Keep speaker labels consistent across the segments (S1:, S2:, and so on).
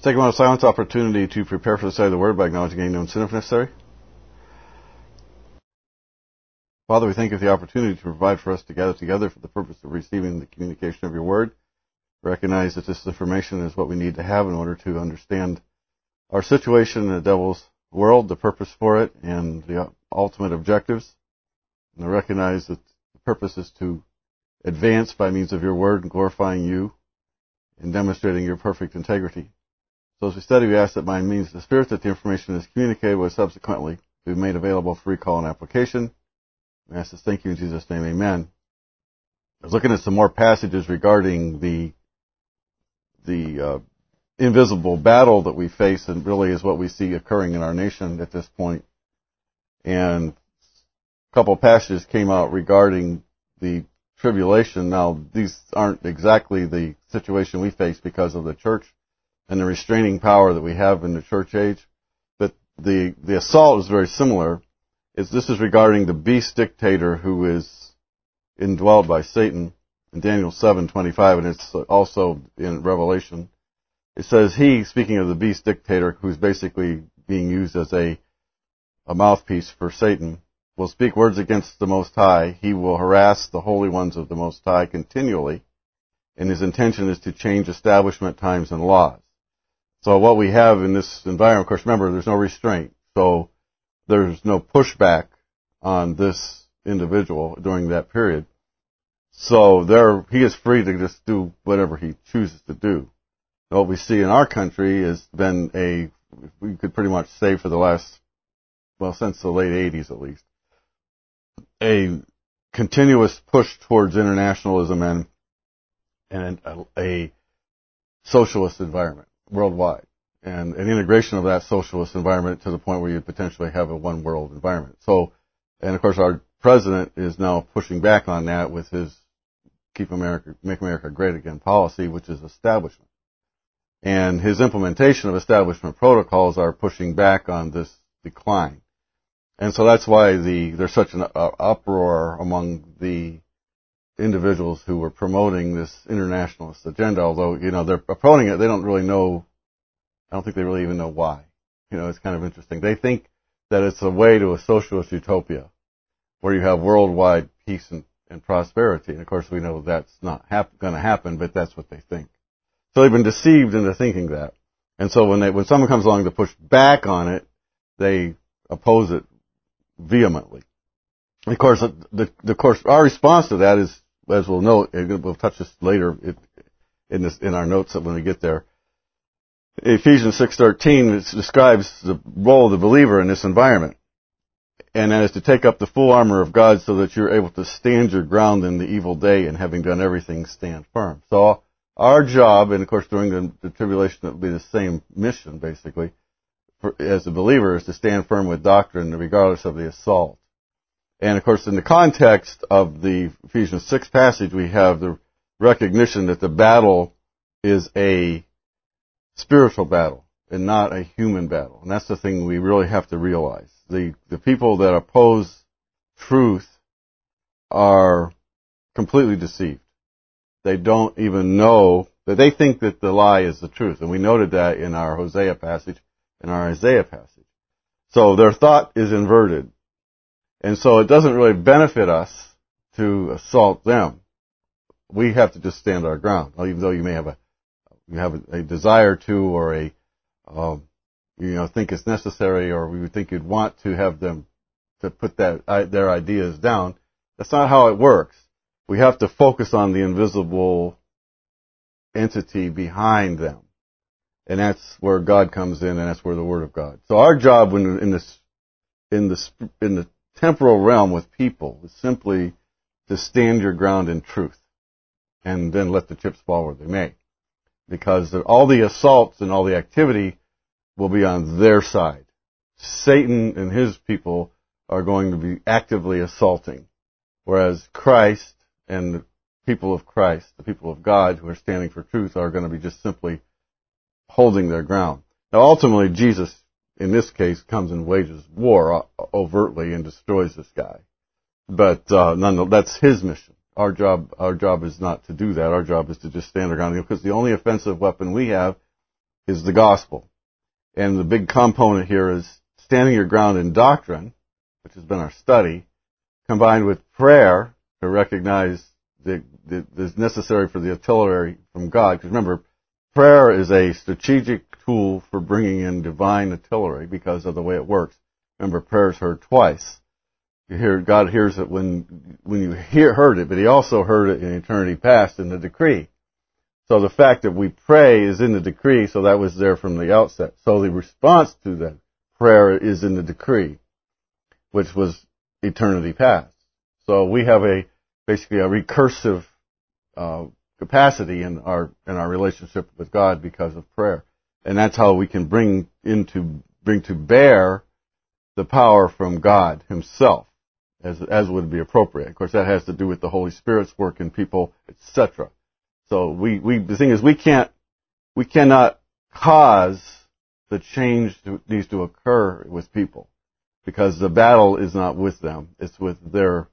S1: Let's take a moment of silence opportunity to prepare for the study of the Word by acknowledging any known sin if necessary. Father, we thank you for the opportunity to provide for us to gather together for the purpose of receiving the communication of your Word. Recognize that this information is what we need to have in order to understand our situation in the devil's world, the purpose for it, and the ultimate objectives. And I recognize that the purpose is to advance by means of your Word and glorifying you and demonstrating your perfect integrity. So as we study, we ask that by means of the Spirit that the information is communicated with subsequently be made available for recall and application. We ask this, thank you in Jesus' name, amen. I was looking at some more passages regarding the invisible battle that we face, and really is what we see occurring in our nation at this point. And a couple of passages came out regarding the tribulation. Now, these aren't exactly the situation we face because of the church and the restraining power that we have in the church age, but the assault is very similar. This is regarding the beast dictator who is indwelled by Satan in Daniel 7:25, and it's also in Revelation. It says, he, speaking of the beast dictator, who's basically being used as a mouthpiece for Satan, will speak words against the Most High. He will harass the holy ones of the Most High continually, and his intention is to change establishment times and laws. So what we have in this environment, of course, remember, there's no restraint. So there's no pushback on this individual during that period. So he is free to just do whatever he chooses to do. And what we see in our country has been we could pretty much say for the last, since the late 80s at least, a continuous push towards internationalism and a socialist environment worldwide, and an integration of that socialist environment to the point where you potentially have a one world environment. So, and of course our president is now pushing back on that with his Make America Great Again policy, which is establishment. And his implementation of establishment protocols are pushing back on this decline. And so that's why there's such an uproar among the individuals who were promoting this internationalist agenda, although, they're promoting it, they don't really know, I don't think they really even know why. It's kind of interesting. They think that it's a way to a socialist utopia where you have worldwide peace and prosperity. And of course we know that's not going to happen, but that's what they think. So they've been deceived into thinking that. And so when someone comes along to push back on it, they oppose it vehemently. Of course, our response to that is, as we'll note, we'll touch this later in our notes when we get there. Ephesians 6:13 describes the role of the believer in this environment, and that is to take up the full armor of God so that you're able to stand your ground in the evil day, and having done everything, stand firm. So our job, and of course during the tribulation it will be the same mission basically, as a believer, is to stand firm with doctrine regardless of the assault. And of course, in the context of the Ephesians 6 passage, we have the recognition that the battle is a spiritual battle and not a human battle. And that's the thing we really have to realize. The people that oppose truth are completely deceived. They don't even know that they think that the lie is the truth. And we noted that in our Hosea passage and our Isaiah passage. So their thought is inverted. And so it doesn't really benefit us to assault them. We have to just stand our ground. Even though you may have a desire to, or think it's necessary, or we would think you'd want to have them to put their ideas down. That's not how it works. We have to focus on the invisible entity behind them. And that's where God comes in, and that's where the Word of God. So our job in the temporal realm with people is simply to stand your ground in truth, and then let the chips fall where they may, because all the assaults and all the activity will be on their side. Satan and his people are going to be actively assaulting, whereas Christ and the people of Christ, the people of God who are standing for truth, are going to be just simply holding their ground. Now ultimately Jesus, in this case, comes and wages war overtly and destroys this guy. But nonetheless, that's his mission. Our job is not to do that. Our job is to just stand our ground, because the only offensive weapon we have is the gospel. And the big component here is standing your ground in doctrine, which has been our study, combined with prayer to recognize that is necessary for the artillery from God. Because remember, prayer is a strategic tool for bringing in divine artillery because of the way it works. Remember, prayer is heard twice. God hears it when you heard it, but He also heard it in eternity past in the decree. So the fact that we pray is in the decree, so that was there from the outset. So the response to that prayer is in the decree, which was eternity past. So we have basically a recursive capacity in our relationship with God because of prayer, and that's how we can bring to bear the power from God Himself, as would be appropriate. Of course, that has to do with the Holy Spirit's work in people, etc. So the thing is, we cannot cause the change that needs to occur with people, because the battle is not with them; it's with the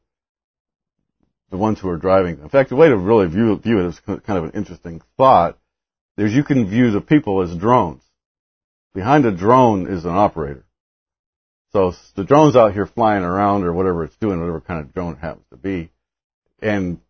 S1: ones who are driving them. In fact, the way to really view it is kind of an interesting thought. Is you can view the people as drones. Behind a drone is an operator. So the drone's out here flying around or whatever it's doing, whatever kind of drone it happens to be, and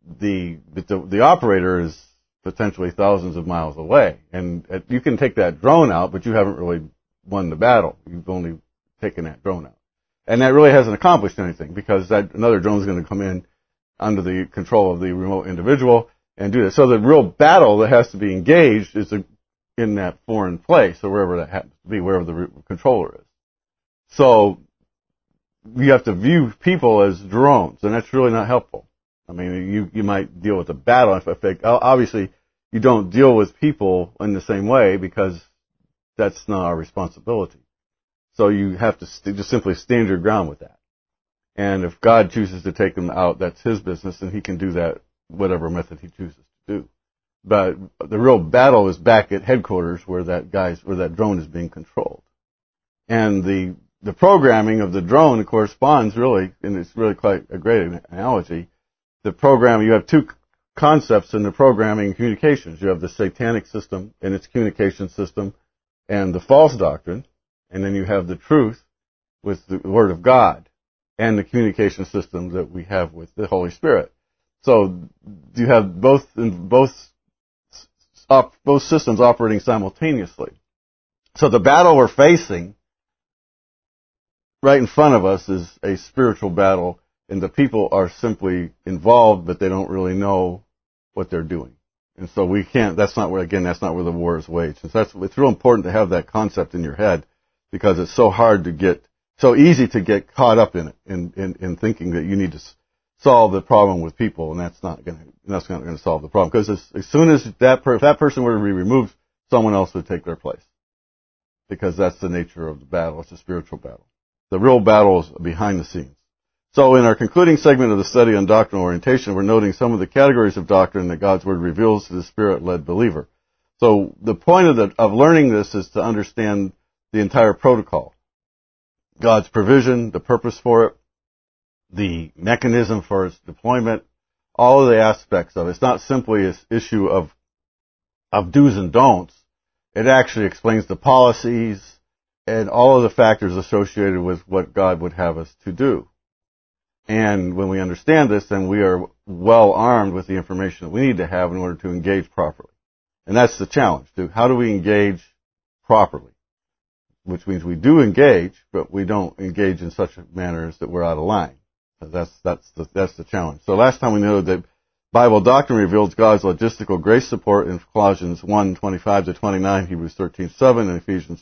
S1: the operator is potentially thousands of miles away. And you can take that drone out, but you haven't really won the battle. You've only taken that drone out. And that really hasn't accomplished anything, because another drone is going to come in under the control of the remote individual and do this. So the real battle that has to be engaged is in that foreign place, or wherever that happens to be, wherever the controller is. So you have to view people as drones, and that's really not helpful. I mean, you might deal with the battle. Obviously, you don't deal with people in the same way, because that's not our responsibility. So you have to just simply stand your ground with that. And if God chooses to take them out, that's His business, and He can do that whatever method He chooses to do. But the real battle is back at headquarters, where that drone is being controlled. And the programming of the drone corresponds really, and it's really quite a great analogy. The program, you have two concepts in the programming and communications. You have the satanic system and its communication system, and the false doctrine, and then you have the truth with the Word of God and the communication system that we have with the Holy Spirit. So you have both systems operating simultaneously. So the battle we're facing right in front of us is a spiritual battle, and the people are simply involved, but they don't really know what they're doing. And so that's not where the war is waged. And so it's real important to have that concept in your head, because it's so easy to get caught up in it, in thinking that you need to solve the problem with people, and that's not going to solve the problem. Because as soon as if that person were to be removed, someone else would take their place. Because that's the nature of the battle. It's a spiritual battle. The real battle is behind the scenes. So in our concluding segment of the study on doctrinal orientation, we're noting some of the categories of doctrine that God's Word reveals to the Spirit-led believer. So the point of learning this is to understand the entire protocol. God's provision, the purpose for it, the mechanism for its deployment, all of the aspects of it. It's not simply an issue of do's and don'ts. It actually explains the policies and all of the factors associated with what God would have us to do. And when we understand this, then we are well armed with the information that we need to have in order to engage properly. And that's the challenge, too. How do we engage properly? Which means we do engage, but we don't engage in such a manner as that we're out of line. That's the challenge. So last time we noted that Bible doctrine reveals God's logistical grace support in Colossians 1:25-29, Hebrews 13:7, and Ephesians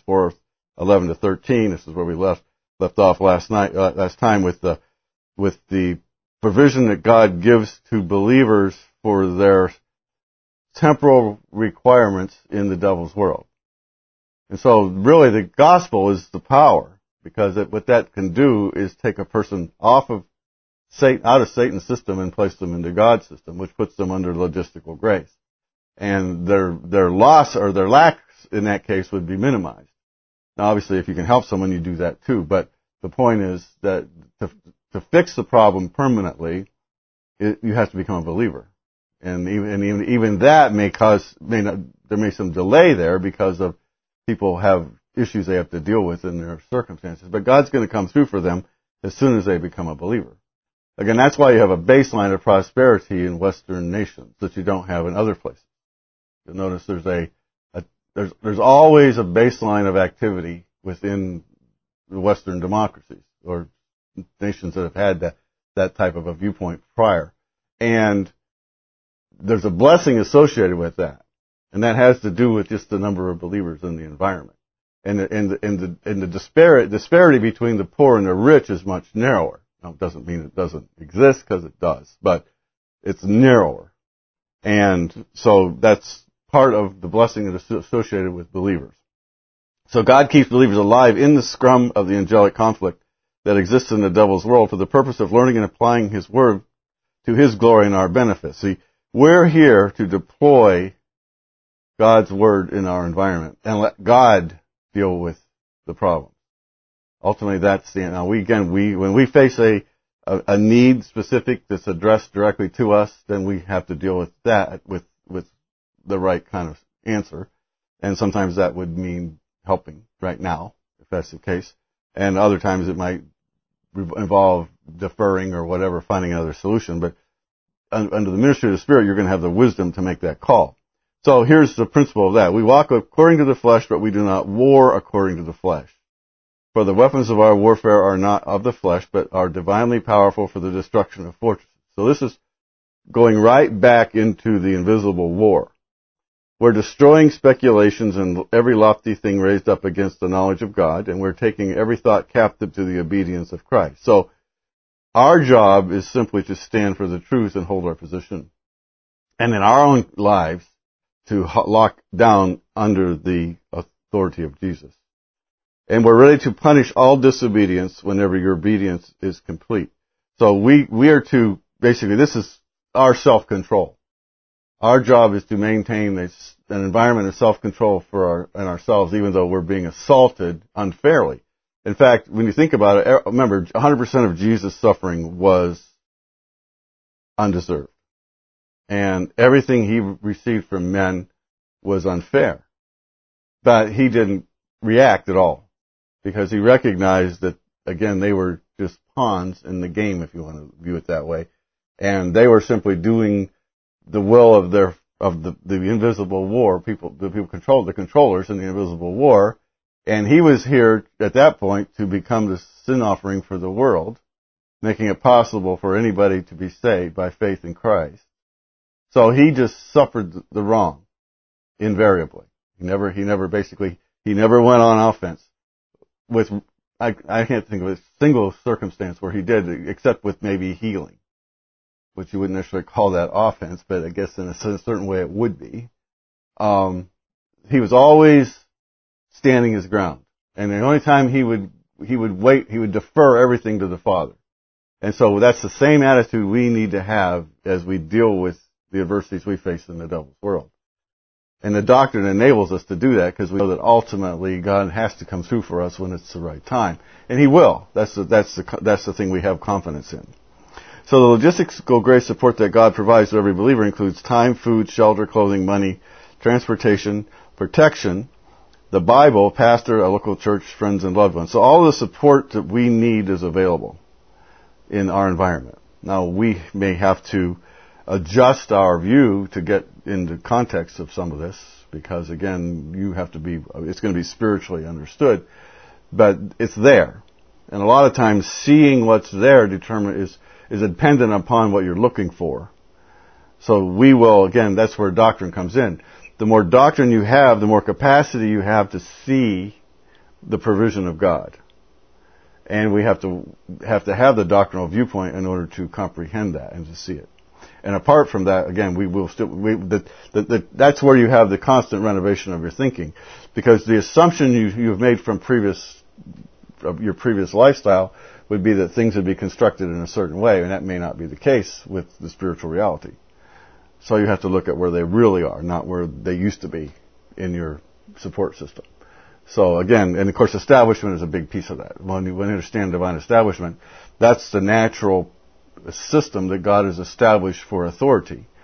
S1: 4:11-13. This is where we left off last time with the provision that God gives to believers for their temporal requirements in the devil's world. And so really the gospel is the power, because what that can do is take a person out of Satan's system and place them into God's system, which puts them under logistical grace. And their loss or their lack in that case would be minimized. Now obviously if you can help someone, you do that too, but the point is that to fix the problem permanently, you have to become a believer. And even that there may some delay there because of people have issues they have to deal with in their circumstances. But God's going to come through for them as soon as they become a believer. Again, that's why you have a baseline of prosperity in Western nations that you don't have in other places. You'll notice there's always a baseline of activity within the Western democracies or nations that have had that type of a viewpoint prior. And there's a blessing associated with that. And that has to do with just the number of believers in the environment. And the disparity between the poor and the rich is much narrower. Now, it doesn't mean it doesn't exist, because it does, but it's narrower. And so that's part of the blessing that is associated with believers. So God keeps believers alive in the scrum of the angelic conflict that exists in the devil's world for the purpose of learning and applying His Word to His glory and our benefit. See, we're here to deploy God's Word in our environment and let God deal with the problem. Ultimately, that's the end. Now, when we face a need specific that's addressed directly to us, then we have to deal with that with the right kind of answer. And sometimes that would mean helping right now, if that's the case. And other times it might involve deferring or whatever, finding another solution. But under the ministry of the Spirit, you're going to have the wisdom to make that call. So here's the principle of that. We walk according to the flesh, but we do not war according to the flesh. For the weapons of our warfare are not of the flesh, but are divinely powerful for the destruction of fortresses. So this is going right back into the invisible war. We're destroying speculations and every lofty thing raised up against the knowledge of God, and we're taking every thought captive to the obedience of Christ. So our job is simply to stand for the truth and hold our position. And in our own lives, to lock down under the authority of Jesus. And we're ready to punish all disobedience whenever your obedience is complete. So we are to, basically, this is our self-control. Our job is to maintain an environment of self-control for ourselves, even though we're being assaulted unfairly. In fact, when you think about it, remember, 100% of Jesus' suffering was undeserved. And everything He received from men was unfair. But He didn't react at all, because He recognized that, again, they were just pawns in the game, if you want to view it that way. And they were simply doing the will of the invisible war. The people controlled the controllers in the invisible war. And He was here at that point to become the sin offering for the world, making it possible for anybody to be saved by faith in Christ. So He just suffered the wrong, invariably. He never went on offense. I can't think of a single circumstance where He did, except with maybe healing, which you wouldn't necessarily call that offense, but I guess in a certain way it would be. He was always standing His ground. And the only time he would wait, He would defer everything to the Father. And so that's the same attitude we need to have as we deal with the adversities we face in the devil's world. And the doctrine enables us to do that, because we know that ultimately God has to come through for us when it's the right time. And He will. That's the thing we have confidence in. So the logistical grace support that God provides to every believer includes time, food, shelter, clothing, money, transportation, protection, the Bible, pastor, a local church, friends, and loved ones. So all the support that we need is available in our environment. Now, we may have to adjust our view to get into context of some of this, because again, it's going to be spiritually understood, but it's there. And a lot of times seeing what's there is dependent upon what you're looking for. So we will, again, that's where doctrine comes in. The more doctrine you have, the more capacity you have to see the provision of God. And we have to have the doctrinal viewpoint in order to comprehend that and to see it. And apart from that, again, that's where you have the constant renovation of your thinking, because the assumption you've made from your previous lifestyle would be that things would be constructed in a certain way, and that may not be the case with the spiritual reality. So you have to look at where they really are, not where they used to be in your support system. So again, and of course establishment is a big piece of that. When you understand divine establishment, that's the natural system that God has established for authority.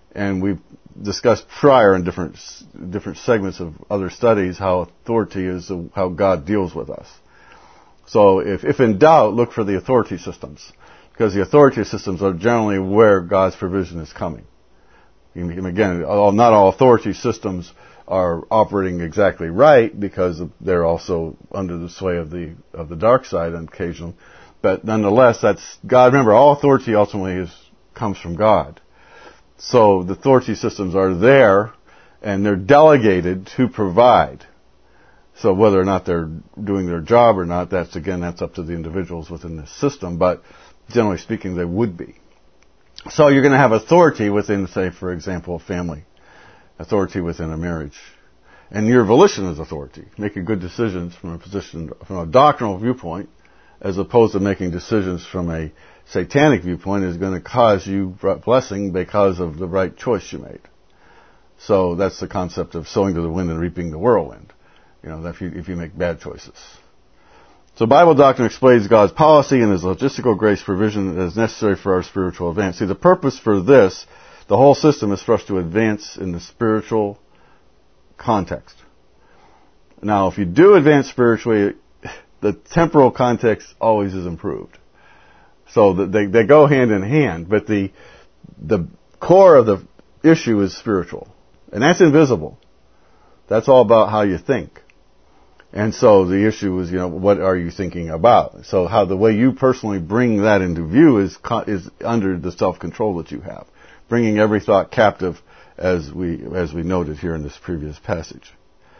S1: And we've discussed prior in different segments of other studies how authority is how God deals with us. So if in doubt, look for the authority systems, because the authority systems are generally where God's provision is coming. Again, not all authority systems are operating exactly right, because they're also under the sway of the dark side on occasion. But nonetheless, that's God. Remember, all authority ultimately comes from God. So the authority systems are there, and they're delegated to provide. So whether or not they're doing their job or not, that's up to the individuals within the system. But generally speaking, they would be. So you're going to have authority within, say, for example, a family, authority within a marriage, and your volition is authority. Making good decisions from a doctrinal viewpoint, as opposed to making decisions from a satanic viewpoint, is going to cause you blessing because of the right choice you made. So that's the concept of sowing to the wind and reaping the whirlwind. If you make bad choices. So Bible doctrine explains God's policy and His logistical grace provision that is necessary for our spiritual advance. See, the purpose for this, the whole system, is for us to advance in the spiritual context. Now, if you do advance spiritually, the temporal context always is improved. So they go hand in hand, but the core of the issue is spiritual. And that's invisible. That's all about how you think. And so the issue is, what are you thinking about? So how the way you personally bring that into view is under the self-control that you have, bringing every thought captive, as we noted here in this previous passage.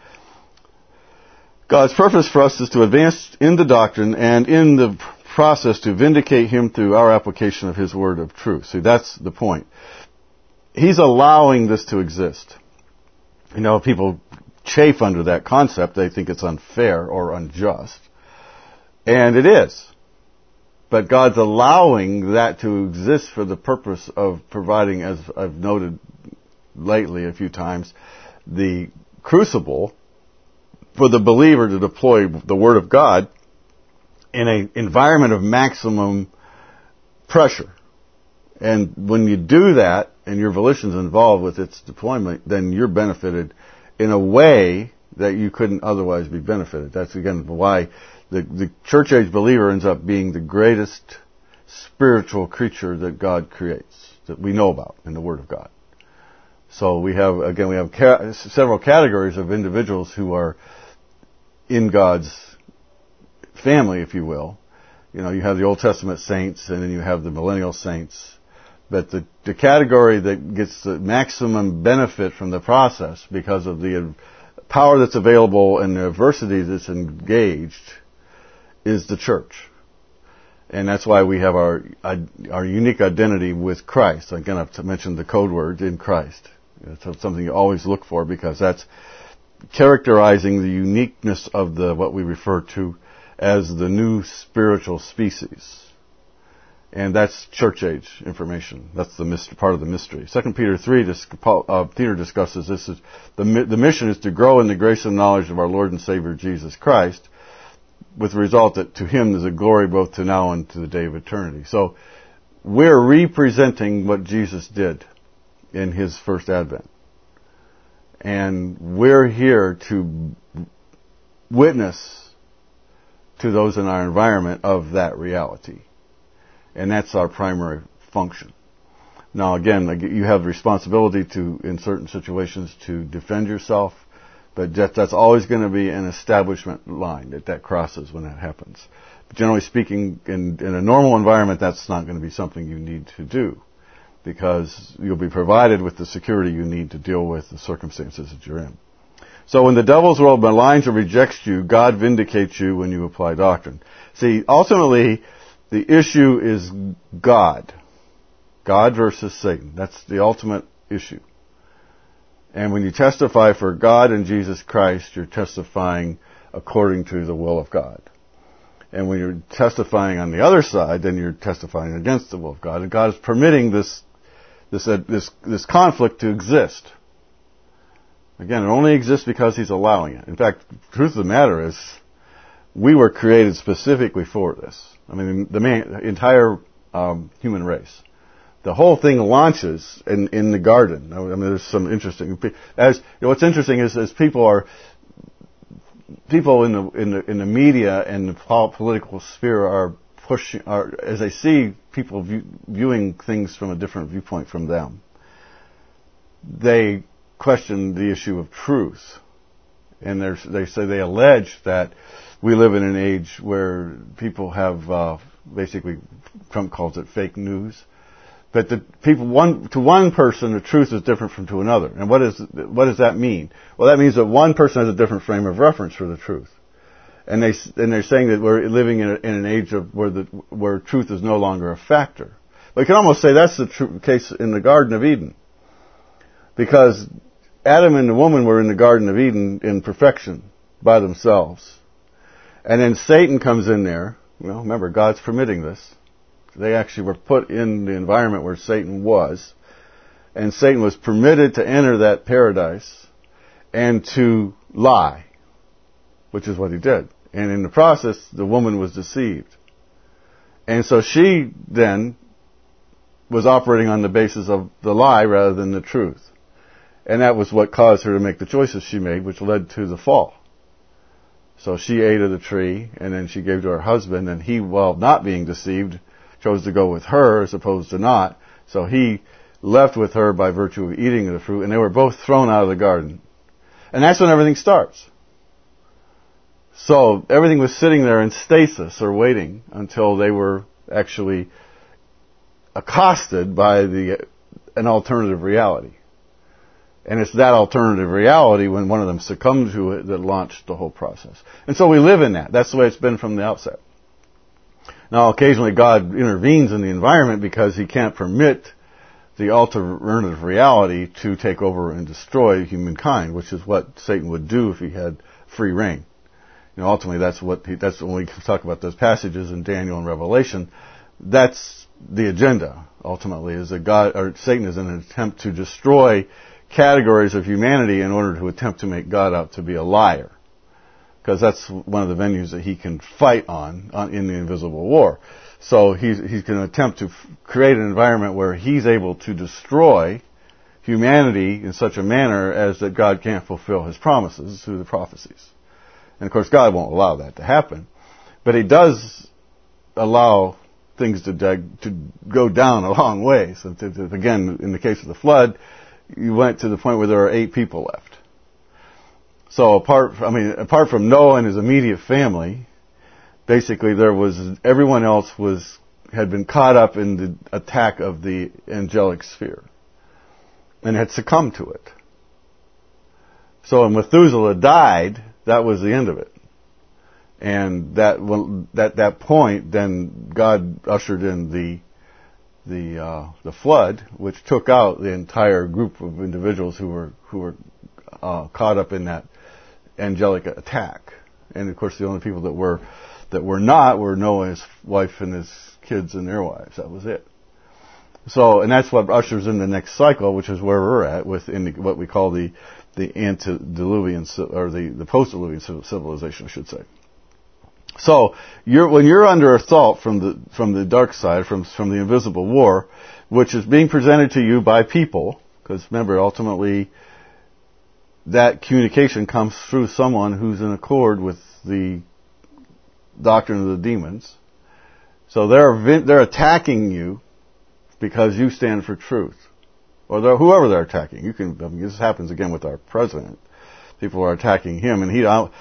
S1: God's purpose for us is to advance in the doctrine and in the process to vindicate Him through our application of His word of truth. See, that's the point. He's allowing this to exist. People chafe under that concept. They think it's unfair or unjust. And it is. But God's allowing that to exist for the purpose of providing, as I've noted lately a few times, the crucible for the believer to deploy the Word of God in an environment of maximum pressure. And when you do that, and your volition's involved with its deployment, then you're benefited in a way that you couldn't otherwise be benefited. That's, again, why the church age believer ends up being the greatest spiritual creature that God creates, that we know about in the Word of God. So we have several categories of individuals who are in God's family, if you will. You have the Old Testament saints, and then you have the millennial saints. But the category that gets the maximum benefit from the process because of the power that's available and the adversity that's engaged is the church. And that's why we have our unique identity with Christ. Again, I've mentioned the code word, in Christ. It's something you always look for, because that's characterizing the uniqueness of what we refer to as the new spiritual species. And that's church age information. That's the part of the mystery. 2 Peter 3, Peter discusses this. The mission is to grow in the grace and knowledge of our Lord and Savior Jesus Christ, with the result that to Him is a glory both to now and to the day of eternity. So we're representing what Jesus did in His first advent. And we're here to witness to those in our environment of that reality. And that's our primary function. Now, again, you have the responsibility to, in certain situations, to defend yourself, but that's always going to be an establishment line that crosses when that happens. But generally speaking, in a normal environment, that's not going to be something you need to do, because you'll be provided with the security you need to deal with the circumstances that you're in. So when the devil's world maligns or rejects you, God vindicates you when you apply doctrine. See, ultimately, the issue is God. God versus Satan. That's the ultimate issue. And when you testify for God and Jesus Christ, you're testifying according to the will of God. And when you're testifying on the other side, then you're testifying against the will of God. And God is permitting this conflict to exist. Again, it only exists because He's allowing it. In fact, the truth of the matter is, we were created specifically for this. I mean, the entire human race. the whole thing launches in the garden. I mean, there's some interesting. What's interesting is people in the media and the political sphere as they see people viewing things from a different viewpoint from them, they question the issue of truth. And they allege that we live in an age where people have, basically, Trump calls it fake news. But to one person, the truth is different to another. And what does that mean? Well, that means that one person has a different frame of reference for the truth. And they're saying that we're living in an age where truth is no longer a factor. But you can almost say that's the case in the Garden of Eden. Because Adam and the woman were in the Garden of Eden in perfection by themselves. And then Satan comes in there. Well, remember, God's permitting this. They actually were put in the environment where Satan was. And Satan was permitted to enter that paradise and to lie, which is what he did. And in the process, the woman was deceived. And so she then was operating on the basis of the lie rather than the truth. And that was what caused her to make the choices she made, which led to the fall. So she ate of the tree, and then she gave to her husband, and he, while not being deceived, chose to go with her as opposed to not. So he left with her by virtue of eating of the fruit, and they were both thrown out of the garden. And that's when everything starts. So everything was sitting there in stasis or waiting until they were actually accosted by an alternative reality. And it's that alternative reality, when one of them succumbed to it, that launched the whole process. And so we live in that. That's the way it's been from the outset. Now, occasionally God intervenes in the environment because he can't permit the alternative reality to take over and destroy humankind, which is what Satan would do if he had free reign. You know, ultimately that's when we talk about those passages in Daniel and Revelation. That's the agenda, ultimately, is that Satan is in an attempt to destroy categories of humanity in order to attempt to make God out to be a liar. Because that's one of the venues that he can fight on in the invisible war. So he's going to attempt to create an environment where he's able to destroy humanity in such a manner as that God can't fulfill his promises through the prophecies. And of course God won't allow that to happen. But he does allow things to go down a long way. So again, in the case of the flood, you went to the point where there are 8 people left. So apart from Noah and his immediate family, basically everyone else had been caught up in the attack of the angelic sphere and had succumbed to it. So when Methuselah died, that was the end of it. And at that point, then God ushered in the flood, which took out the entire group of individuals who were caught up in that angelic attack. And of course, the only people that were not were Noah's wife and his kids and their wives. That was it. So, and that's what ushers in the next cycle, which is where we're at what we call the antediluvian, or the post-diluvian civilization, I should say. So, when you're under assault from the dark side, from the invisible war, which is being presented to you by people, because remember, ultimately, that communication comes through someone who's in accord with the doctrine of the demons. So they're attacking you because you stand for truth, or whoever they're attacking. This happens again with our president. People are attacking him, and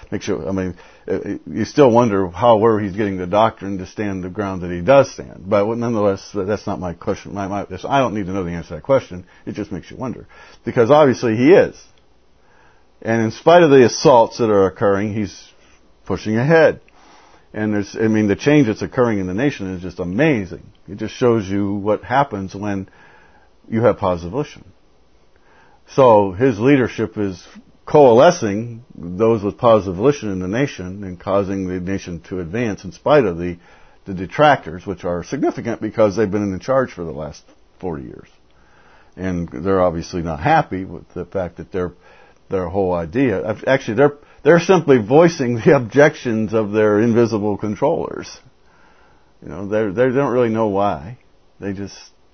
S1: you still wonder where he's getting the doctrine to stand the ground that he does stand. But nonetheless, that's not my question. I don't need to know the answer to that question. It just makes you wonder, because obviously he is. And in spite of the assaults that are occurring, he's pushing ahead. And the change that's occurring in the nation is just amazing. It just shows you what happens when you have positive volition. So his leadership is coalescing those with positive volition in the nation and causing the nation to advance in spite of the detractors, which are significant because they've been in charge for the last 40 years. And they're obviously not happy with the fact that their whole idea, actually they're simply voicing the objections of their invisible controllers. They don't really know why. They just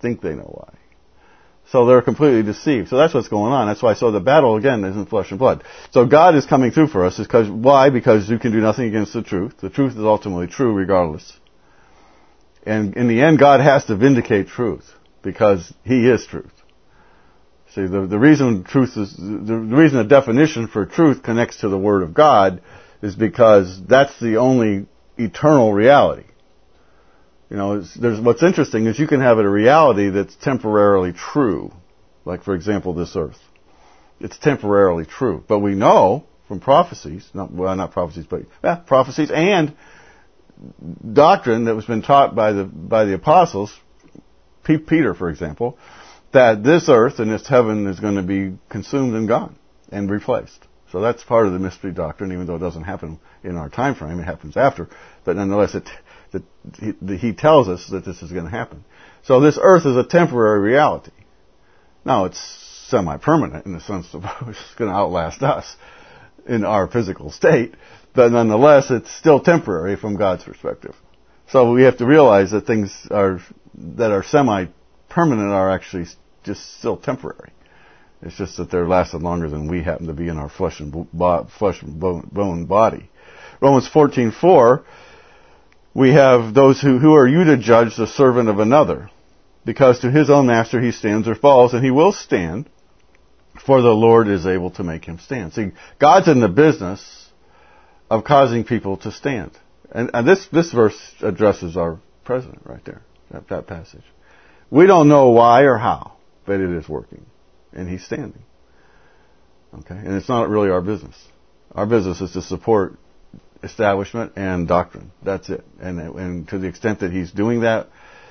S1: think they know why. So they're completely deceived. So that's what's going on. That's why, so the battle, again, isn't flesh and blood. So God is coming through for us. Why? Because you can do nothing against the truth. The truth is ultimately true regardless. And in the end, God has to vindicate truth, because He is truth. See, the reason the definition for truth connects to the Word of God is because that's the only eternal reality. You know, what's interesting is you can have a reality that's temporarily true. Like, for example, this earth. It's temporarily true. But we know from prophecies, not prophecies, but prophecies and doctrine that was been taught by the apostles, Peter, for example, that this earth and this heaven is going to be consumed and gone and replaced. So that's part of the mystery doctrine, even though it doesn't happen in our time frame. It happens after. But nonetheless, he tells us that this is going to happen. So this earth is a temporary reality. Now, it's semi-permanent in the sense of it's going to outlast us in our physical state. But nonetheless, it's still temporary from God's perspective. So we have to realize that things that are semi-permanent are actually just still temporary. It's just that they're lasted longer than we happen to be in our flesh and bone body. Romans 14:4, we have those who are you to judge the servant of another? Because to his own master he stands or falls, and he will stand, for the Lord is able to make him stand. See, God's in the business of causing people to stand. And this verse addresses our president right there, that passage. We don't know why or how, but it is working. And he's standing. Okay? And it's not really our business. Our business is to support establishment and doctrine. That's it. And to the extent that he's doing that,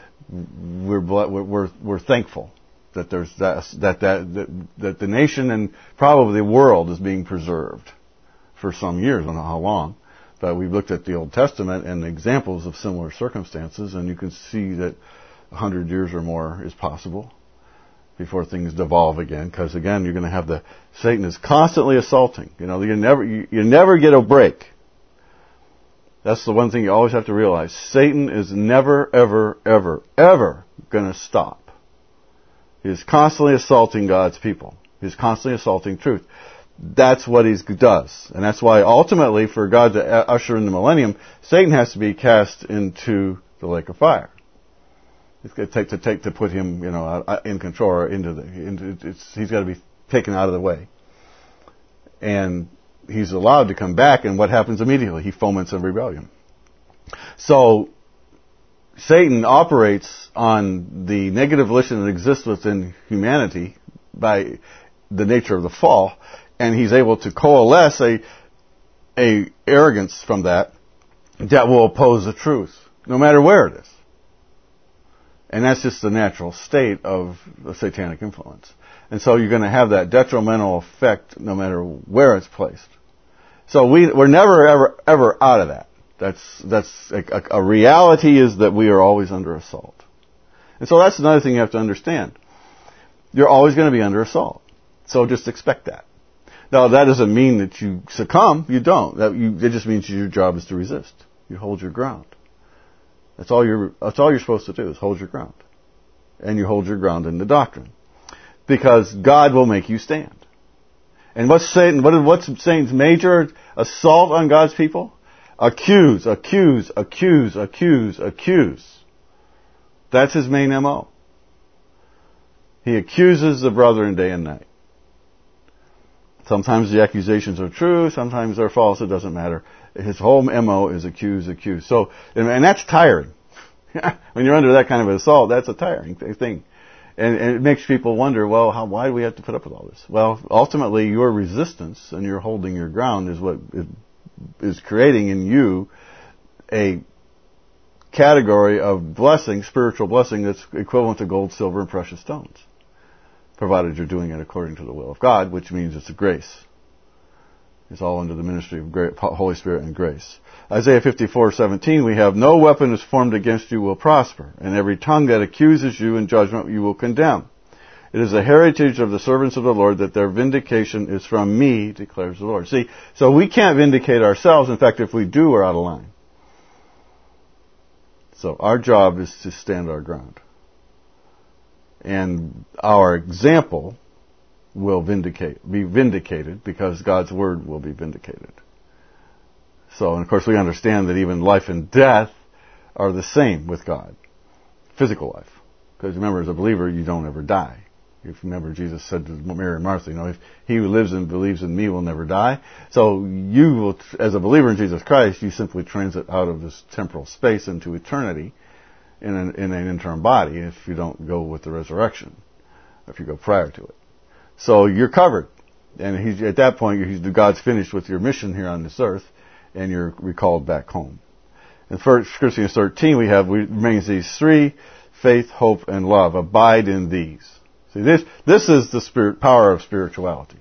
S1: we're thankful that there's that the nation and probably the world is being preserved for some years. I don't know how long. But we've looked at the Old Testament and examples of similar circumstances, and you can see that 100 years or more is possible before things devolve again. Because again, you're going to have Satan is constantly assaulting. You know, you never get a break. That's the one thing you always have to realize. Satan is never, ever, ever, ever going to stop. He's constantly assaulting God's people. He's constantly assaulting truth. That's what he does. And that's why ultimately for God to usher in the millennium, Satan has to be cast into the lake of fire. It's going to take to put him, in control or he's got to be taken out of the way. And he's allowed to come back, and what happens immediately? He foments a rebellion. So Satan operates on the negative volition that exists within humanity by the nature of the fall, and he's able to coalesce a arrogance from that will oppose the truth, no matter where it is. And that's just the natural state of the satanic influence. And so you're going to have that detrimental effect no matter where it's placed. So we're never, ever, ever out of that. That's a reality is that we are always under assault. And so that's another thing you have to understand. You're always going to be under assault. So just expect that. Now, that doesn't mean that you succumb. You don't. It just means your job is to resist. You hold your ground. That's all you're supposed to do is hold your ground. And you hold your ground in the doctrine. Because God will make you stand. And what's Satan's major assault on God's people? Accuse, accuse, accuse, accuse, accuse. That's his main MO. He accuses the brethren day and night. Sometimes the accusations are true, sometimes they're false, it doesn't matter. His whole MO is accuse, accuse. So, and that's tiring. When you're under that kind of assault, that's a tiring thing. And it makes people wonder, well, why do we have to put up with all this? Well, ultimately, your resistance and your holding your ground is what is creating in you a category of blessing, spiritual blessing, that's equivalent to gold, silver, and precious stones. Provided you're doing it according to the will of God, which means it's a grace. It's all under the ministry of Holy Spirit and grace. Isaiah 54:17, we have, no weapon is formed against you will prosper, and every tongue that accuses you in judgment you will condemn. It is a heritage of the servants of the Lord that their vindication is from me, declares the Lord. See, so we can't vindicate ourselves. In fact, if we do, we're out of line. So our job is to stand our ground. And our example will be vindicated because God's word will be vindicated. So, and of course we understand that even life and death are the same with God. Physical life. Because remember, as a believer, you don't ever die. If you remember, Jesus said to Mary and Martha, if he who lives and believes in me will never die. So you will, as a believer in Jesus Christ, you simply transit out of this temporal space into eternity in an interim body if you don't go with the resurrection, if you go prior to it. So you're covered. And at that point, God's finished with your mission here on this earth, and you're recalled back home. In 1 Corinthians 13, remains these three: faith, hope, and love. Abide in these. See, this is the power of spirituality.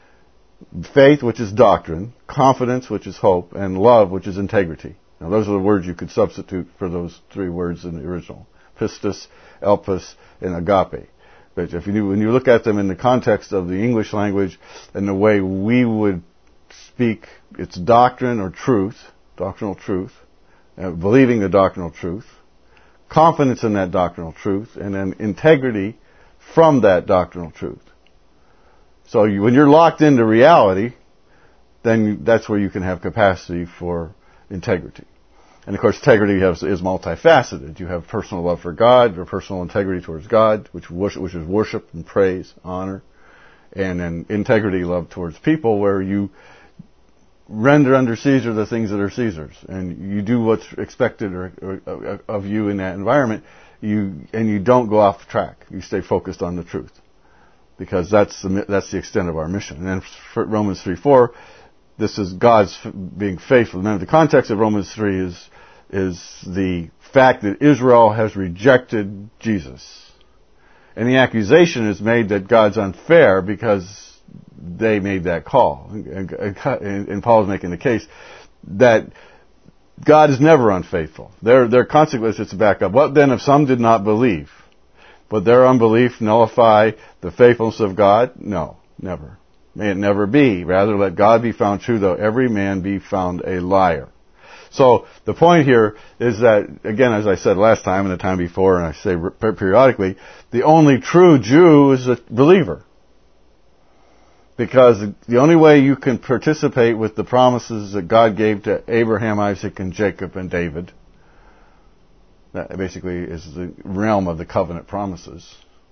S1: Faith, which is doctrine; confidence, which is hope; and love, which is integrity. Now, those are the words you could substitute for those three words in the original: pistis, elpis, and agape. But when you look at them in the context of the English language and the way we would speak, it's doctrine or truth, doctrinal truth, believing the doctrinal truth, confidence in that doctrinal truth, and then integrity from that doctrinal truth. So when you're locked into reality, then that's where you can have capacity for integrity. And of course, integrity is multifaceted. You have personal love for God, or personal integrity towards God, which is worship and praise, honor, and then integrity, love towards people, where you render under Caesar the things that are Caesar's, and you do what's expected of you in that environment. You don't go off track. You stay focused on the truth, because that's the extent of our mission. And then for Romans 3:4, this is God's being faithful. Now, the context of Romans 3 is the fact that Israel has rejected Jesus, and the accusation is made that God's unfair because they made that call. And Paul is making the case that God is never unfaithful. There are consequences to back up. What then if some did not believe? Would their unbelief nullify the faithfulness of God? No, never. May it never be. Rather, let God be found true, though every man be found a liar. So the point here is that, again, as I said last time and the time before, and I say periodically, the only true Jew is a believer. Because the only way you can participate with the promises that God gave to Abraham, Isaac, and Jacob, and David, that basically is the realm of the covenant promises,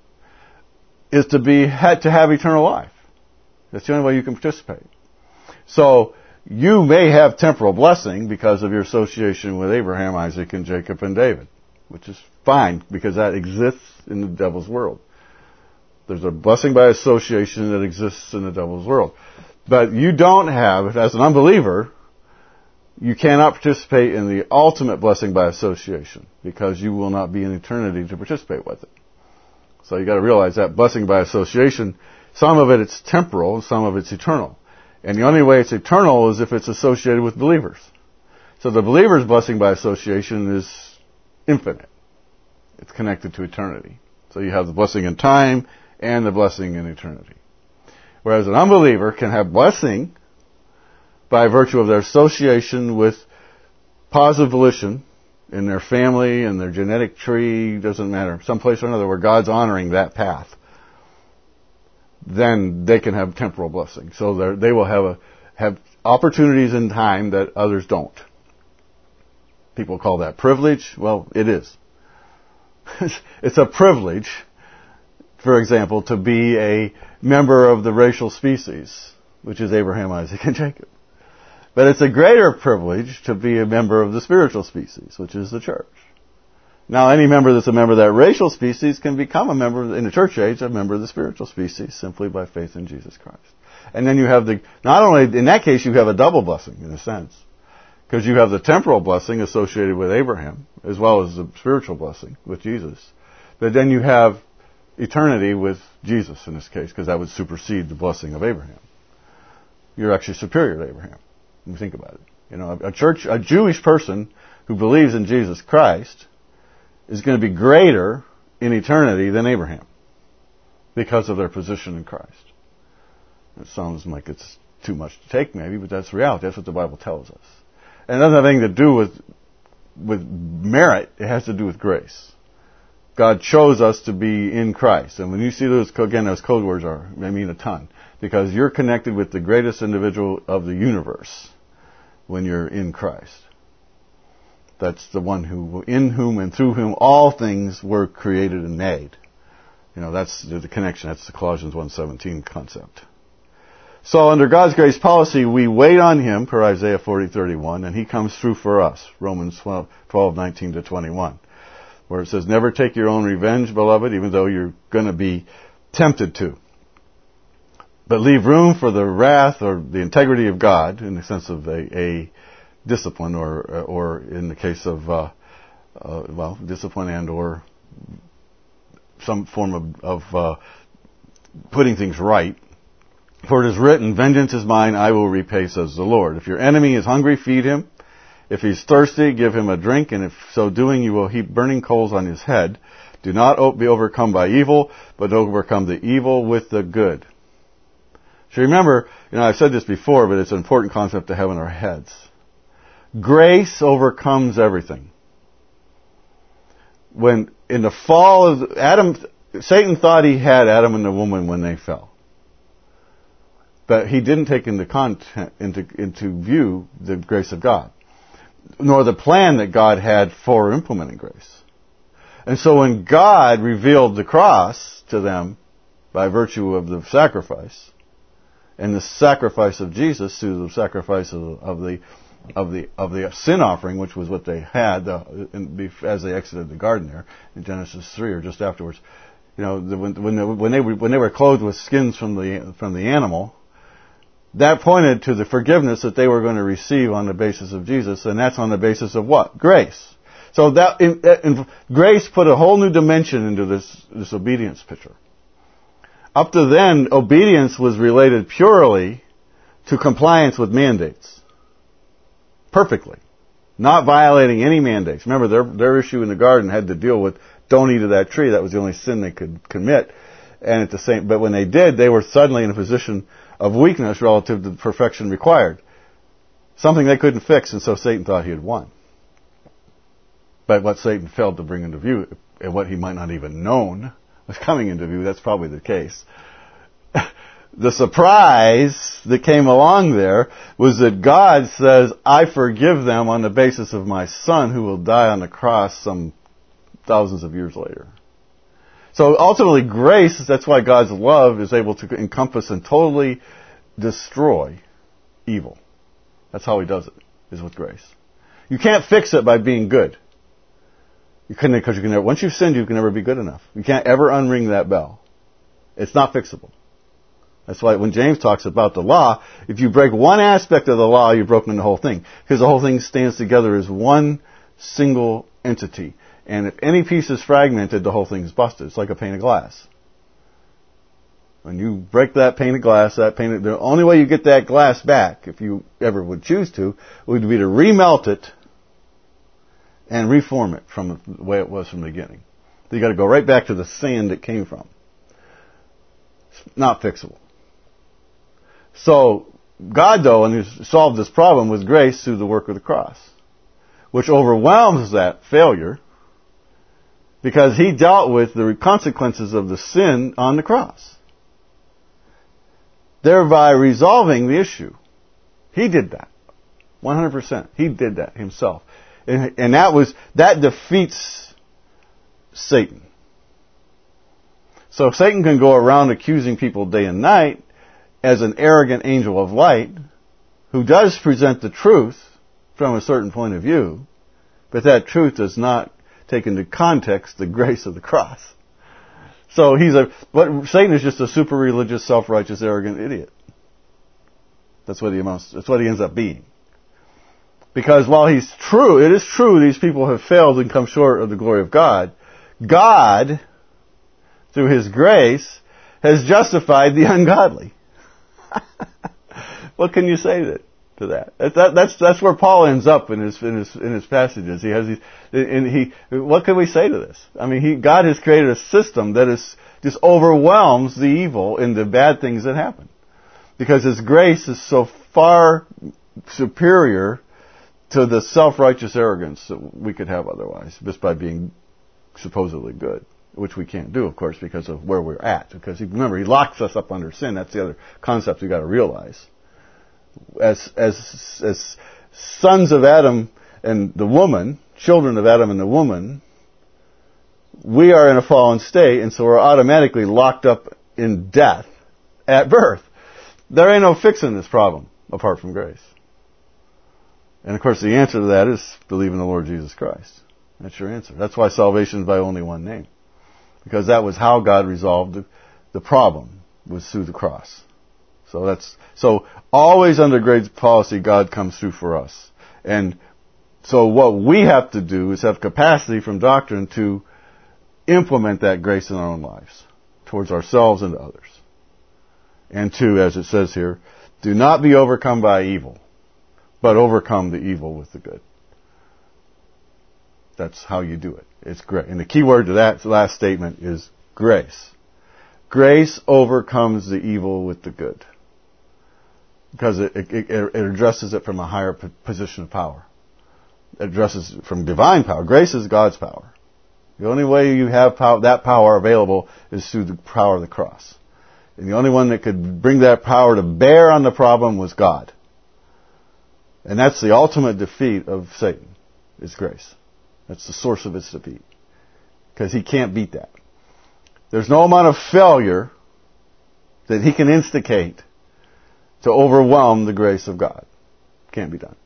S1: is to have eternal life. That's the only way you can participate. So you may have temporal blessing because of your association with Abraham, Isaac, and Jacob, and David, which is fine because that exists in the devil's world. There's a blessing by association that exists in the devil's world. But you don't have, as an unbeliever, you cannot participate in the ultimate blessing by association because you will not be in eternity to participate with it. So you got to realize that blessing by association, some of it's temporal, some of it's eternal. And the only way it's eternal is if it's associated with believers. So the believer's blessing by association is infinite. It's connected to eternity. So you have the blessing in time and the blessing in eternity. Whereas an unbeliever can have blessing by virtue of their association with positive volition in their family, in their genetic tree, doesn't matter, someplace or another where God's honoring that path. Then they can have temporal blessing. So they will have opportunities in time that others don't. People call that privilege. Well, it is. It's a privilege, for example, to be a member of the racial species, which is Abraham, Isaac, and Jacob. But it's a greater privilege to be a member of the spiritual species, which is the church. Now, any member that's a member of that racial species can become a member, in the church age, a member of the spiritual species simply by faith in Jesus Christ. And then you have not only, in that case, you have a double blessing, in a sense, because you have the temporal blessing associated with Abraham, as well as the spiritual blessing with Jesus. But then you have eternity with Jesus in this case, because that would supersede the blessing of Abraham. You're actually superior to Abraham, when you think about it. You know, a Jewish person who believes in Jesus Christ is going to be greater in eternity than Abraham because of their position in Christ. It sounds like it's too much to take maybe, but that's reality. That's what the Bible tells us. And it doesn't have anything to do with merit. It has to do with grace. God chose us to be in Christ. And when you see those code words they mean a ton. Because you're connected with the greatest individual of the universe when you're in Christ. That's the one in whom and through whom all things were created and made. That's the connection. That's the Colossians 1:17 concept. So under God's grace policy, we wait on Him, per Isaiah 40:31, and He comes through for us, Romans 12:19-21, where it says, never take your own revenge, beloved, even though you're going to be tempted to. But leave room for the wrath or the integrity of God, in the sense of a discipline, or in the case of, discipline and or some form of putting things right. For it is written, vengeance is mine, I will repay, says the Lord. If your enemy is hungry, feed him. If he's thirsty, give him a drink, and if so doing, you will heap burning coals on his head. Do not be overcome by evil, but overcome the evil with the good. So remember, I've said this before, but it's an important concept to have in our heads. Grace overcomes everything. When in the fall of Adam, Satan thought he had Adam and the woman when they fell. But he didn't take into view the grace of God, nor the plan that God had for implementing grace. And so when God revealed the cross to them by virtue of the sacrifice, and the sacrifice of Jesus through the sacrifice of the sin offering, which was what they had as they exited the garden there in Genesis 3 or just afterwards, when they were clothed with skins from the animal, that pointed to the forgiveness that they were going to receive on the basis of Jesus, and that's on the basis of what? Grace. So grace put a whole new dimension into this obedience picture. Up to then, obedience was related purely to compliance with mandates. Perfectly. Not violating any mandates. Remember, their issue in the garden had to deal with, don't eat of that tree. That was the only sin they could commit. But when they did, they were suddenly in a position of weakness relative to the perfection required. Something they couldn't fix, and so Satan thought he had won. But what Satan failed to bring into view, and what he might not even known was coming into view, that's probably the case. The surprise that came along there was that God says, I forgive them on the basis of my Son who will die on the cross some thousands of years later. So ultimately, grace, that's why God's love is able to encompass and totally destroy evil. That's how He does it, is with grace. You can't fix it by being good. Because once you've sinned, you can never be good enough. You can't ever unring that bell. It's not fixable. That's why when James talks about the law, if you break one aspect of the law, you've broken the whole thing. Because the whole thing stands together as one single entity. And if any piece is fragmented, the whole thing is busted. It's like a pane of glass. When you break that pane of glass, the only way you get that glass back, if you ever would choose to, would be to remelt it and reform it from the way it was from the beginning. So you got to go right back to the sand it came from. It's not fixable. So God, though, and He solved this problem with grace through the work of the cross, which overwhelms that failure, because He dealt with the consequences of the sin on the cross, thereby resolving the issue. He did that. 100%. He did that Himself. And that defeats Satan. So Satan can go around accusing people day and night as an arrogant angel of light who does present the truth from a certain point of view, but that truth does not take into context the grace of the cross. So Satan is just a super religious, self-righteous, arrogant idiot. That's what he ends up being. Because while it is true these people have failed and come short of the glory of God, God, through His grace, has justified the ungodly. What can you say to that? That's where Paul ends up in his passages. What can we say to this? I mean, God has created a system that just overwhelms the evil and the bad things that happen, because His grace is so far superior to the self-righteous arrogance that we could have otherwise, just by being supposedly good, which we can't do, of course, because of where we're at. Because remember, he locks us up under sin. That's the other concept we've got to realize. As sons of Adam and the woman, children of Adam and the woman, we are in a fallen state, and so we're automatically locked up in death at birth. There ain't no fixing this problem apart from grace. And of course the answer to that is believe in the Lord Jesus Christ. That's your answer. That's why salvation is by only one name. Because that was how God resolved the problem, was through the cross. So always under grace policy, God comes through for us. And so what we have to do is have capacity from doctrine to implement that grace in our own lives, towards ourselves and to others. And to, as it says here, do not be overcome by evil, but overcome the evil with the good. That's how you do it. It's great. And the key word to that last statement is grace. Grace overcomes the evil with the good. Because it addresses it from a higher position of power. It addresses it from divine power. Grace is God's power. The only way you have that power available is through the power of the cross. And the only one that could bring that power to bear on the problem was God. And that's the ultimate defeat of Satan, is grace. That's the source of its defeat. Because he can't beat that. There's no amount of failure that he can instigate to overwhelm the grace of God. Can't be done.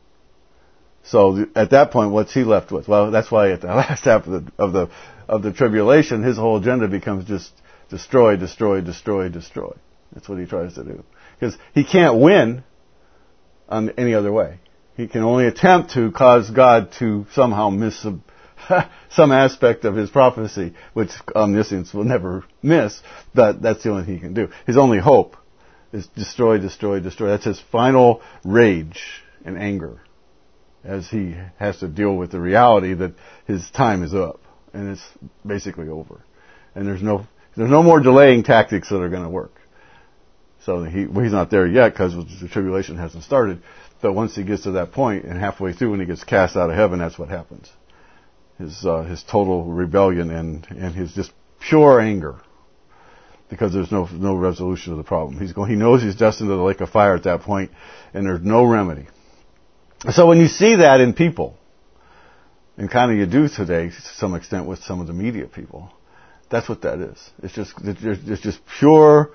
S1: So at that point, what's he left with? Well, that's why at the last half of the tribulation, his whole agenda becomes just destroy, destroy, destroy, destroy. That's what he tries to do. Because he can't win on any other way. He can only attempt to cause God to somehow miss some aspect of his prophecy, which omniscience will never miss, but that's the only thing he can do. His only hope is destroy, destroy, destroy. That's his final rage and anger, as he has to deal with the reality that his time is up and it's basically over, and there's no more delaying tactics that are going to work. So he's not there yet because the tribulation hasn't started. But once he gets to that point, and halfway through, when he gets cast out of heaven, that's what happens. His total rebellion and his just pure anger, because there's no resolution of the problem. He knows he's destined to the lake of fire at that point, and there's no remedy. So when you see that in people, and kind of you do today to some extent with some of the media people, that's what that is. It's just pure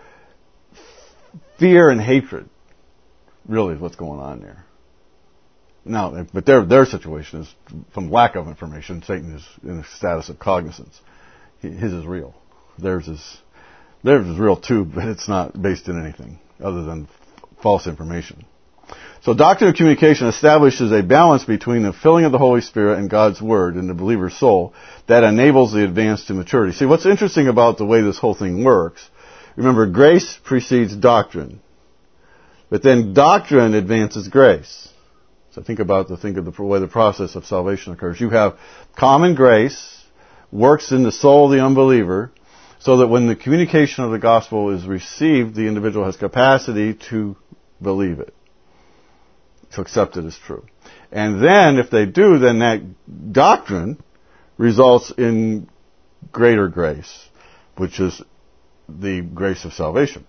S1: fear and hatred, really, is what's going on there. Now, but their situation is from lack of information. Satan is in a status of cognizance. His is real. Theirs is real too, but it's not based in anything other than false information. So doctrine of communication establishes a balance between the filling of the Holy Spirit and God's Word in the believer's soul that enables the advance to maturity. See, what's interesting about the way this whole thing works, remember, grace precedes doctrine. But then doctrine advances grace. So think of the way the process of salvation occurs. You have common grace, works in the soul of the unbeliever, so that when the communication of the gospel is received, the individual has capacity to believe it, to accept it as true. And then, if they do, then that doctrine results in greater grace, which is the grace of salvation.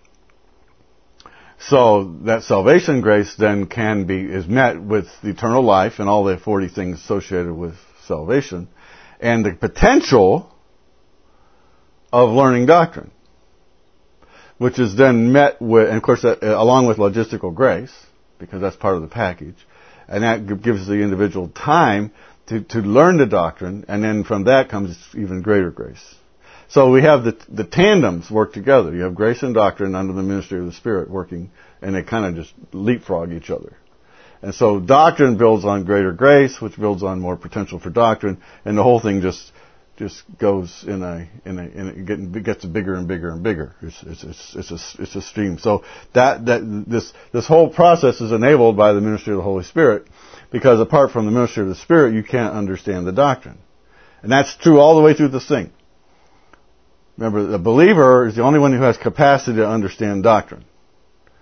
S1: So that salvation grace then is met with eternal life and all the 40 things associated with salvation, and the potential of learning doctrine, which is then met with, and of course, along with logistical grace, because that's part of the package, and that gives the individual time to learn the doctrine, and then from that comes even greater grace. So we have the tandems work together. You have grace and doctrine under the ministry of the Spirit working, and they kind of just leapfrog each other. And so doctrine builds on greater grace, which builds on more potential for doctrine, and the whole thing just goes it gets bigger and bigger and bigger. It's a stream. So this whole process is enabled by the ministry of the Holy Spirit, because apart from the ministry of the Spirit, you can't understand the doctrine. And that's true all the way through this thing. Remember, the believer is the only one who has capacity to understand doctrine.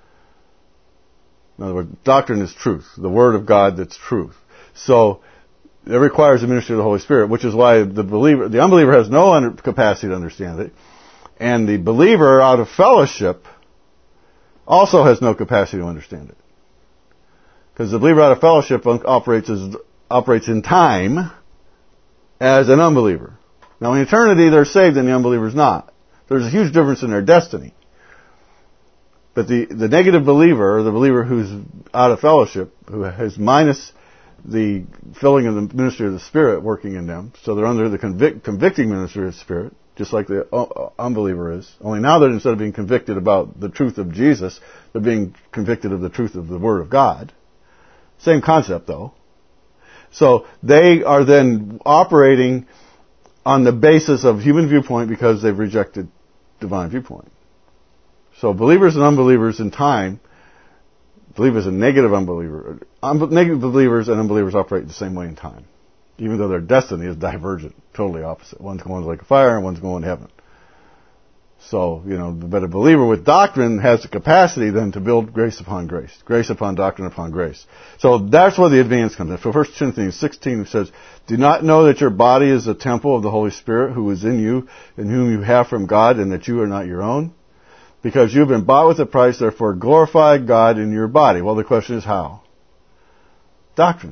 S1: In other words, doctrine is truth. The Word of God that's truth. So, it requires the ministry of the Holy Spirit, which is why the unbeliever has no capacity to understand it, and the believer out of fellowship also has no capacity to understand it. Because the believer out of fellowship operates in time as an unbeliever. Now in eternity they're saved and the unbeliever's not. There's a huge difference in their destiny. But the negative believer, or the believer who's out of fellowship, who has minus the filling of the ministry of the Spirit working in them, so they're under the convicting ministry of the Spirit, just like the unbeliever is. Only now that instead of being convicted about the truth of Jesus, they're being convicted of the truth of the Word of God. Same concept though. So they are then operating on the basis of human viewpoint because they've rejected divine viewpoint. So believers and unbelievers in time, believers and negative unbelievers, negative believers and unbelievers operate the same way in time. Even though their destiny is divergent, totally opposite. One's going to like a fire and one's going to heaven. So, but a believer with doctrine has the capacity then to build grace upon grace. Grace upon doctrine upon grace. So that's where the advance comes in. For 1 Corinthians 16 it says, "Do not know that your body is a temple of the Holy Spirit who is in you and whom you have from God, and that you are not your own? Because you have been bought with a price, therefore glorify God in your body." Well, the question is how? Doctrine.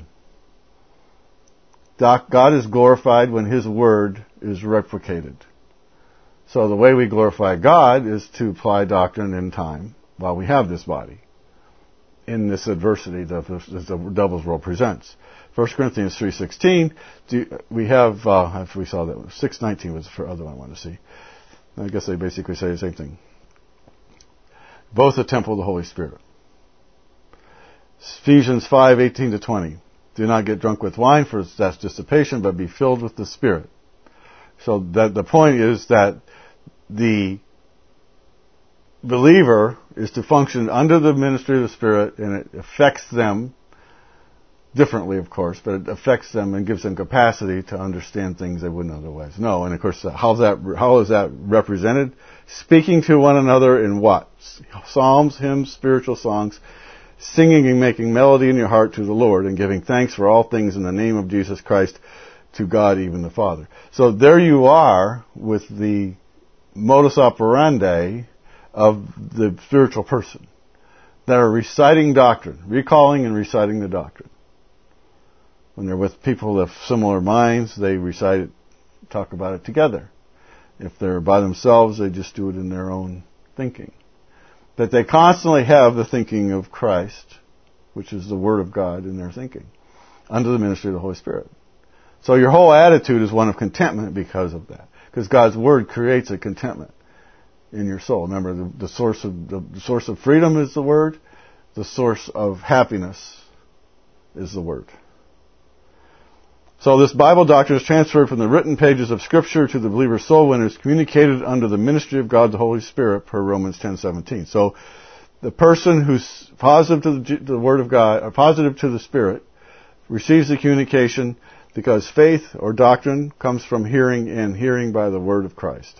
S1: God is glorified when His Word is replicated. So the way we glorify God is to apply doctrine in time while we have this body, in this adversity that the devil's world presents. 1 Corinthians 3:16, we have, if we saw that, 6:19 was the other one I wanted to see. I guess they basically say the same thing. Both the temple of the Holy Spirit. Ephesians 5:18-20. "Do not get drunk with wine, for that's dissipation, but be filled with the Spirit." So that the point is that the believer is to function under the ministry of the Spirit, and it affects them differently, of course, but it affects them and gives them capacity to understand things they wouldn't otherwise know. And of course, how is that represented? Speaking to one another in what? Psalms, hymns, spiritual songs, singing and making melody in your heart to the Lord, and giving thanks for all things in the name of Jesus Christ to God, even the Father. So there you are with the modus operandi of the spiritual person that are reciting doctrine, recalling and reciting the doctrine. When they're with people of similar minds, they recite it, talk about it together. If they're by themselves, they just do it in their own thinking. That they constantly have the thinking of Christ, which is the Word of God, in their thinking, under the ministry of the Holy Spirit. So your whole attitude is one of contentment because of that. Because God's Word creates a contentment in your soul. Remember, the source of freedom is the Word. The source of happiness is the Word. So this Bible doctrine is transferred from the written pages of Scripture to the believer's soul when it is communicated under the ministry of God the Holy Spirit, per Romans 10:17. So the person who's positive to the Word of God, or positive to the Spirit, receives the communication because faith or doctrine comes from hearing, and hearing by the Word of Christ.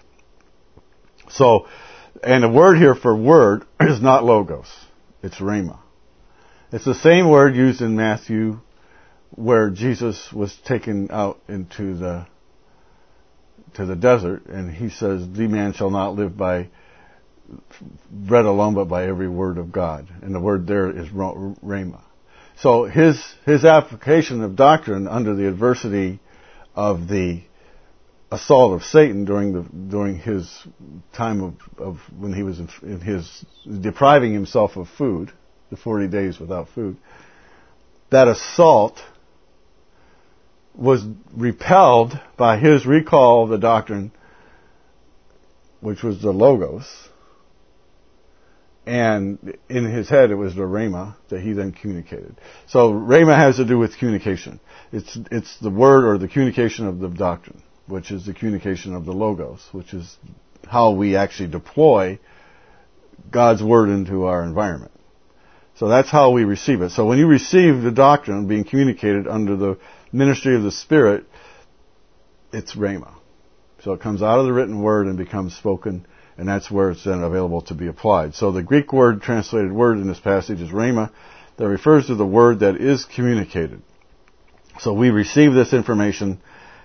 S1: So, and the word here for word is not logos. It's rhema. It's the same word used in Matthew where Jesus was taken out into the desert, and He says, "The man shall not live by bread alone, but by every word of God." And the word there is rhema. So his application of doctrine under the adversity of the assault of Satan during his time of when he was in his depriving himself of food, the 40 days without food, that assault was repelled by his recall of the doctrine, which was the logos, and in his head it was the rhema that he then communicated. So rhema has to do with communication. It's the word or the communication of the doctrine, which is the communication of the logos, which is how we actually deploy God's Word into our environment. So that's how we receive it. So when you receive the doctrine being communicated under the ministry of the Spirit, it's rhema. So it comes out of the written Word and becomes spoken, and that's where it's then available to be applied. So the Greek word, translated word in this passage, is rhema, that refers to the word that is communicated. So we receive this information.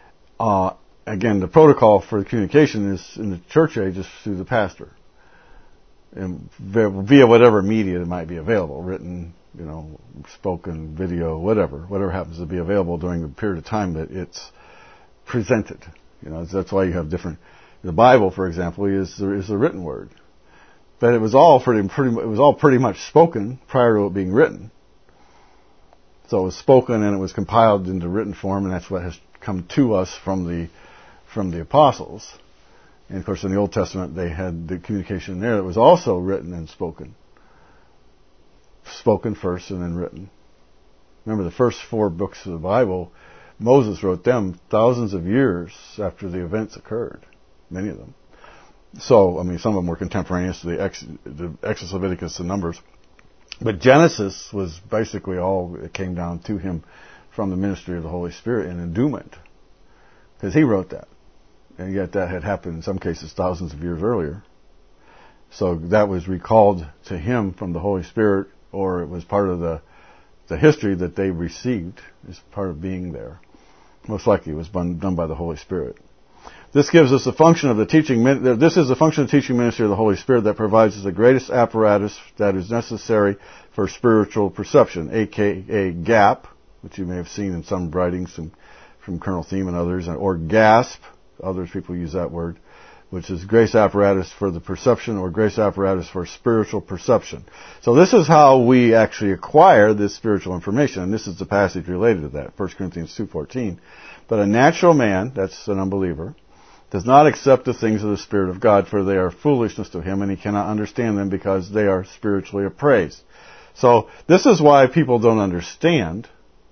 S1: Again, the protocol for communication is in the church age is through the pastor, and via whatever media that might be available, written, spoken, video, whatever happens to be available during the period of time that it's presented. That's why you have different. The Bible, for example, is the written word, but it was all pretty much spoken prior to it being written. So it was spoken and it was compiled into written form, and that's what has come to us from the apostles. And of course, in the Old Testament, they had the communication there that was also written and spoken. Spoken first and then written. Remember, the first 4 books of the Bible, Moses wrote them thousands of years after the events occurred. Many of them. So, some of them were contemporaneous to the Exodus, Leviticus, and Numbers. But Genesis was basically all it came down to him from the ministry of the Holy Spirit and endowment. Because he wrote that. And yet that had happened in some cases thousands of years earlier. So that was recalled to him from the Holy Spirit, or it was part of the history that they received as part of being there. Most likely it was done by the Holy Spirit. This gives us a function of the teaching. This is the function of the teaching ministry of the Holy Spirit that provides us the greatest apparatus that is necessary for spiritual perception, aka GAP, which you may have seen in some writings from Colonel Thiem and others, or GASP. Others people use that word, which is grace apparatus for the perception, or grace apparatus for spiritual perception. So this is how we actually acquire this spiritual information, and this is the passage related to that, 1 Corinthians 2:14. But a natural man, that's an unbeliever, does not accept the things of the Spirit of God, for they are foolishness to him, and he cannot understand them because they are spiritually appraised. So this is why people don't understand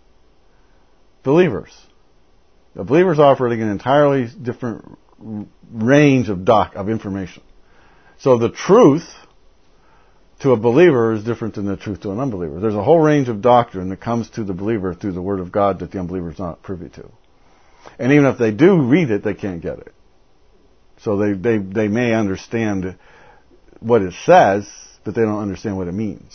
S1: believers. The believer's operating an entirely different range of information. So the truth to a believer is different than the truth to an unbeliever. There's a whole range of doctrine that comes to the believer through the Word of God that the unbeliever is not privy to. And even if they do read it, they can't get it. So they may understand what it says, but they don't understand what it means.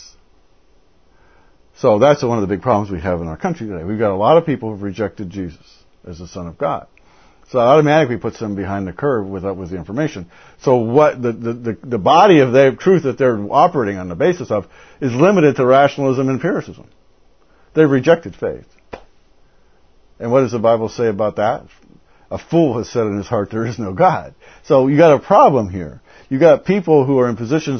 S1: So that's one of the big problems we have in our country today. We've got a lot of people who've rejected Jesus as the Son of God. So that automatically puts them behind the curve with the information. So what the body of their truth that they're operating on the basis of is limited to rationalism and empiricism. They've rejected faith. And what does the Bible say about that? A fool has said in his heart, there is no God. So you got a problem here. You got people who are in positions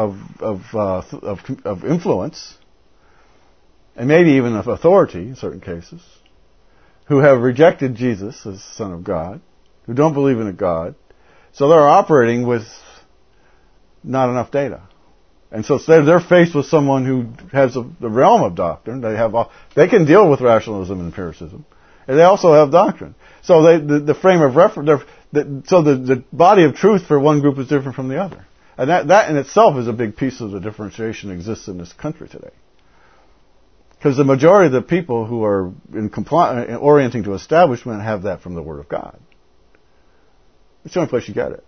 S1: of influence, and maybe even of authority in certain cases, who have rejected Jesus as the Son of God, who don't believe in a God. So they're operating with not enough data. And so they're faced with someone who has the realm of doctrine. They can deal with rationalism and empiricism. And they also have doctrine. So the frame of reference, the body of truth for one group is different from the other. And that in itself is a big piece of the differentiation that exists in this country today. Because the majority of the people who are orienting to establishment have that from the Word of God. It's the only place you get it.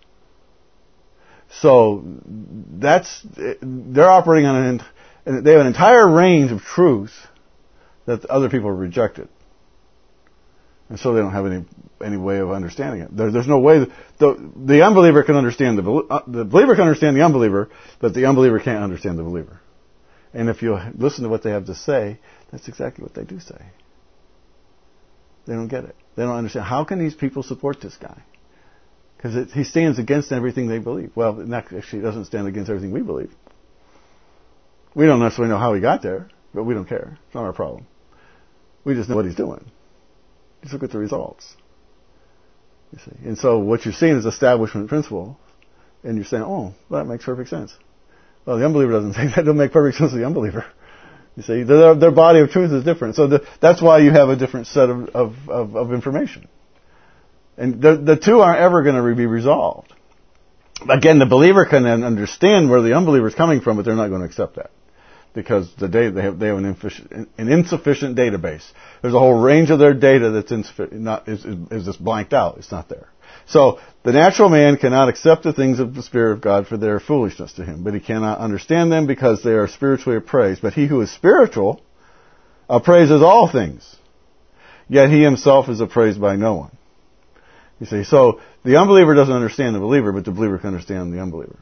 S1: So they're operating on they have an entire range of truth that other people have rejected. And so they don't have any way of understanding it. There's no way the unbeliever can understand the believer can understand the unbeliever, but the unbeliever can't understand the believer. And if you listen to what they have to say, that's exactly what they do say. They don't get it. They don't understand. How can these people support this guy? Because he stands against everything they believe. Well, actually, he doesn't stand against everything we believe. We don't necessarily know how he got there, but we don't care. It's not our problem. We just know what he's doing. Just look at the results. You see. And so what you're seeing is establishment principle, and you're saying, oh, well, that makes perfect sense. Well, the unbeliever doesn't think that. Doesn't make perfect sense to the unbeliever. You see, their body of truth is different. So that's why you have a different set of information. And the two aren't ever going to be resolved. Again, the believer can then understand where the unbeliever is coming from, but they're not going to accept that. Because they have an insufficient database. There's a whole range of their data that's is just blanked out. It's not there. So the natural man cannot accept the things of the Spirit of God, for they are foolishness to him. But he cannot understand them because they are spiritually appraised. But he who is spiritual appraises all things. yet he himself is appraised by no one. You see, so the unbeliever doesn't understand the believer, but the believer can understand the unbeliever.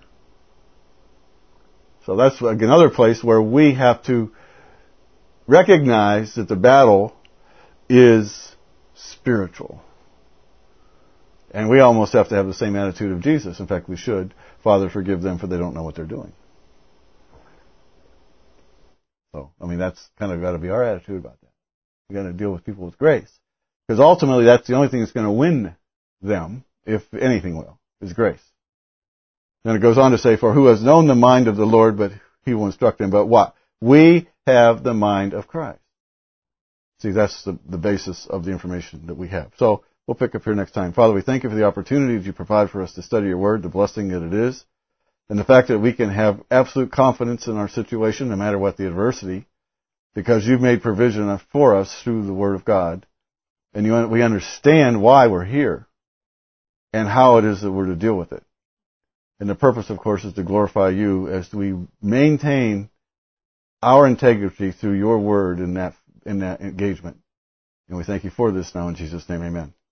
S1: So that's another place where we have to recognize that the battle is spiritual. And we almost have to have the same attitude of Jesus. In fact, we should. Father, forgive them, for they don't know what they're doing. So, that's kind of got to be our attitude about that. We've got to deal with people with grace. Because ultimately, that's the only thing that's going to win them, if anything will, is grace. Then it goes on to say, for who has known the mind of the Lord, but he will instruct him. But what? We have the mind of Christ. See, that's the basis of the information that we have. So, we'll pick up here next time. Father, we thank you for the opportunity that you provide for us to study your word, the blessing that it is, and the fact that we can have absolute confidence in our situation, no matter what the adversity, because you've made provision for us through the word of God, and we understand why we're here, and how it is that we're to deal with it. And the purpose, of course, is to glorify you as we maintain our integrity through your word in that engagement. And we thank you for this now in Jesus' name, amen.